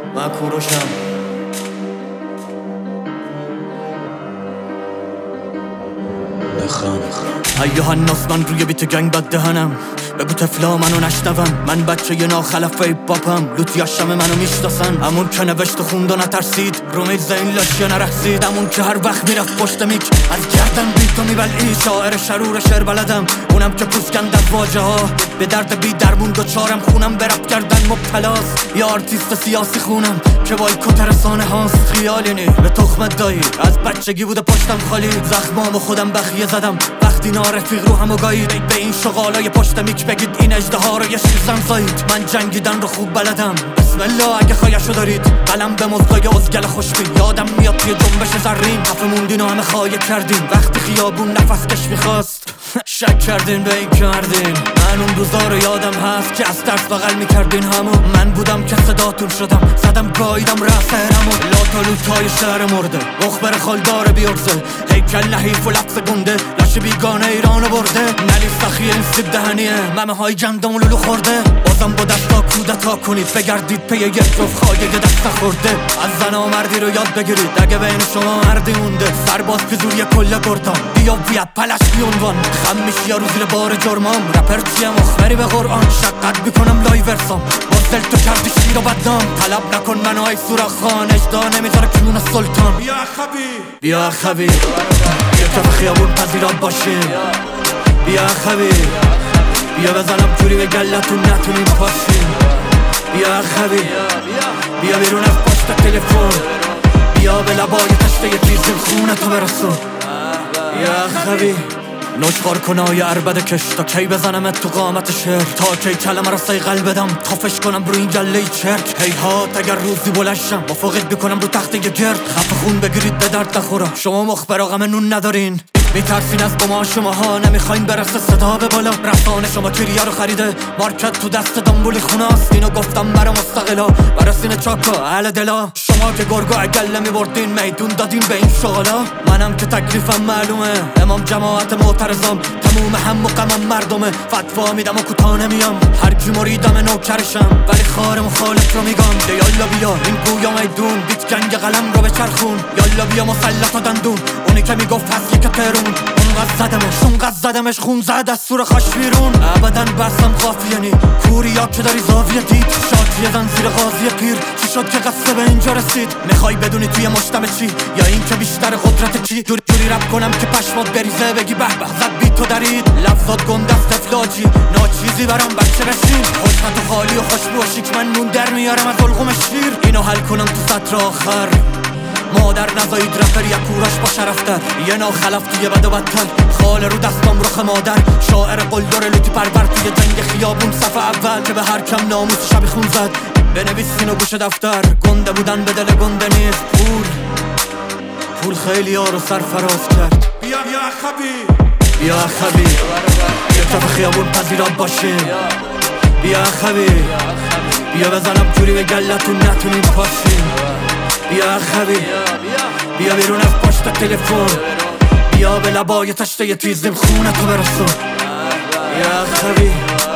من کوروشم. ای هنوز من روی بیت گنگ بد دهنم، بگو تفلا منو نشنون. من بچه ی ناخلفه باپم، لوتیاشم منو میشناسن. همون که نوشت و خوند و نترسید، رو میز این لاشیا نرخصید. همون که هر وقت میرفت پشت میک از گردن بیتو میبلعید. شاعر شرور شعر بلدم، اونم که پوسکند از واجه ها. به درد بی درمون دوچارم، خونم به رپ کردن مبتلاست. یا آرتیست سیاسی خونم که بایکوت رسانه هاست. خیالی نی به تخمت دایی، از بچگی بوده پشتم خالی. زخمامو خودم بخیه زدم وقتی نارفیق رو همو گایید. به این شغالای پشت میک بگید این اژدها رو یه شیرزن زایید. من جنگیدن رو خوب بلدم، بسم الله اگه خواهشو دارید. قلم به مزدای ازگل خوشبین، یادم میاد توی جنبش زرین. خفه موندین و همه خواهی کردین، وقتی خیابون نفس کش میخواست شک کردین به این کردین. من اون روزا رو یادم هست که از ترس بغل میکردین همو. من بودم که صداتون شدم، زدم گاییدم رسرمو. لاتالوتای شهر مرده، مخبر خالدار بیارزه. هیکل نحیف و لفظ گنده، لاش بیگانه ایرانو برده. نلی سخیه این سیب دهنیه، ممه های جندم و لولو خورده. بازم با دستا کودتا کنید، بگردید پی یک جفت خواهی یه دست خورده. از زن و مردی رو یاد بگیرید، اگه بین شما مردی مونده. سرباز که زوری کل گردان، بیا بیاد پلش بیونوان. خم میشی یا رو زیر بار جرمام، رپر چیه مخبری به قرآن. شقت میکنم لایورسام، باز دل تو کردی شیر و بدنام. طلب نکن منو ای سوراخ خان، اجدا نمیذاره کنون سلطان. بیا خبی بیا خبی، بیا کف خیابون پذیرات باشیم. بیا خبی بیا بزنم جوری به گلتون نتونیم پاشیم. بیا خبی بیا بیرون از پشت تلفن، بیا به لبای تشته یه تیزیم خونه تو برسون. بیا خبی نشخار کنای عربد کش، تا کی بزنم تو قامت شعر. تا کی کلمه را سیغل بدم، تافش کنم رو این گله چرک. هیهات اگر روزی بلشم، مفاقت بکنم رو تخت یه گرد. خفه خون بگیرید به درد نخورم، شما مخبر غم نون ندارین. میترسین از گما شماها، نمیخواین برسه صدا به بالا. رسانه شما کریا رو خریده، مارکت تو دست دنبولی خوناست. اینو گفتم برا مستقلا، برا سینه چاکا اهل دلا. شما که گرگو اگل نمیبردین، میدون دادین به این شغلا. منم که تکلیفم معلومه، امام جماعت معترضم. تموم هم و غمم مردمه، فتوا میدم و کوتاه نمیام. هر کی مریدم نوکرشم، ولی خار مخالف رو میگم. یالا بیا این گویا میدون، بیت گنگ قلم رو بچرخون. یالا بیا مسلط و دندون، اونی که میگفت هست یک ترون. اونقدر زدمش خون زد از سور خاش بیرون. ابدا بسم قافیه نی، کوریا که داری زاویه دید. شاکی زن زیر غازی پیر، چی شد که قصه به اینجا رسید؟ میخوای بدونی توی مجتمع چی، یا این که بیشتر قدرت کی؟ جوری رپ کنم که پشمات بریزه، بگی به به زد بی تو درید. لفظات گندست افلاجی، ناچیزی برام بچه بشین. خوشمت و خالی و خوشبو و شیک، من نون در میارم از القوم شیر. اینو حل کنم تو سطر آخر، مادر نزایید رپر یا کوراش با شرفتر. یه ناخلف توی بد و بدتر، خاله رو دستم رخ مادر. شاعر قلدر لوتی پرور توی جنگ خیابون صف اول، که به هر کم ناموس شبی خون زد. بنویسین و گوش دفتر، گنده بودن به دل گنده نیست. پول خیلی ها رو سرفراز کرد. بیا خبی بیا خبی، بیا کف خیابون پذیرات باشیم. بیا خبی بیا بزنم جوری به گلتون نتونیم پاشیم. بیا خبی بیا بیرون از پشت تلفن، بیا به لبای تشته یه تیزیم خونه تو برسون. بیا خبی